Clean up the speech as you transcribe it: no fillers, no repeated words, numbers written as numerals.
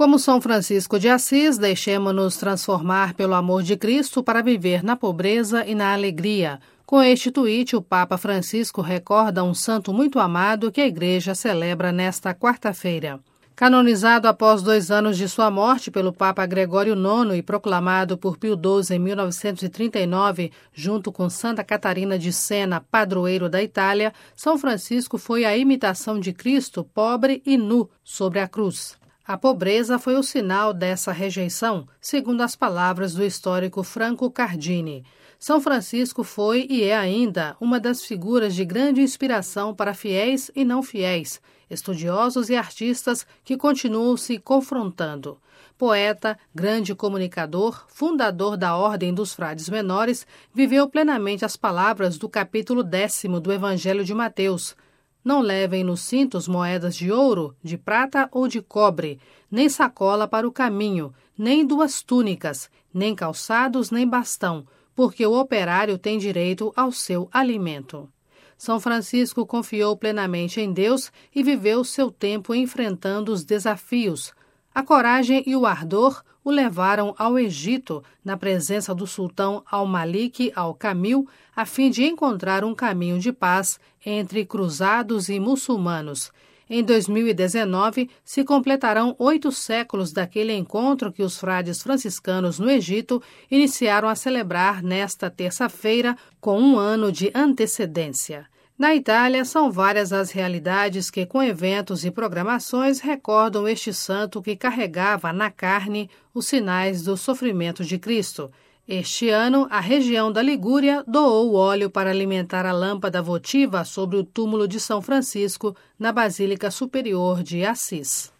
Como São Francisco de Assis, deixemo-nos transformar pelo amor de Cristo para viver na pobreza e na alegria. Com este tweet, o Papa Francisco recorda um santo muito amado que a Igreja celebra nesta quarta-feira. Canonizado após 2 anos de sua morte pelo Papa Gregório IX e proclamado por Pio XII em 1939, junto com Santa Catarina de Sena, padroeiro da Itália, São Francisco foi a imitação de Cristo, pobre e nu, sobre a cruz. A pobreza foi o sinal dessa rejeição, segundo as palavras do histórico Franco Cardini. São Francisco foi e é ainda uma das figuras de grande inspiração para fiéis e não fiéis, estudiosos e artistas que continuam se confrontando. Poeta, grande comunicador, fundador da Ordem dos Frades Menores, viveu plenamente as palavras do capítulo 10º do Evangelho de Mateus. Não levem nos cintos moedas de ouro, de prata ou de cobre, nem sacola para o caminho, nem 2 túnicas, nem calçados, nem bastão, porque o operário tem direito ao seu alimento. São Francisco confiou plenamente em Deus e viveu seu tempo enfrentando os desafios. A coragem e o ardor o levaram ao Egito, na presença do sultão Al-Malik Al-Kamil, a fim de encontrar um caminho de paz entre cruzados e muçulmanos. Em 2019, se completarão 8 séculos daquele encontro que os frades franciscanos no Egito iniciaram a celebrar nesta terça-feira com 1 ano de antecedência. Na Itália, são várias as realidades que, com eventos e programações, recordam este santo que carregava na carne os sinais do sofrimento de Cristo. Este ano, a região da Ligúria doou óleo para alimentar a lâmpada votiva sobre o túmulo de São Francisco, na Basílica Superior de Assis.